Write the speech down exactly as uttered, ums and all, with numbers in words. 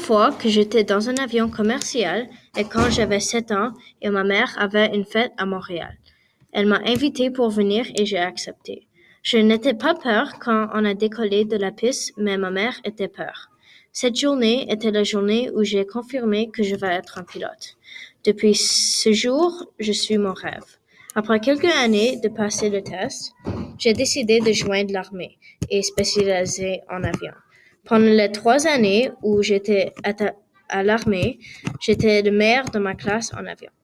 fois que j'étais dans un avion commercial et quand j'avais sept ans et ma mère avait une fête à Montréal. Elle m'a invité pour venir et j'ai accepté. Je n'étais pas peur quand on a décollé de la piste, mais ma mère était peur. Cette journée était la journée où j'ai confirmé que je vais être un pilote. Depuis ce jour, je suis mon rêve. Après quelques années de passer le test, j'ai décidé de joindre l'armée et spécialiser en avion. Pendant les trois années où j'étais à, ta- à l'armée, j'étais le meilleur de ma classe en avion.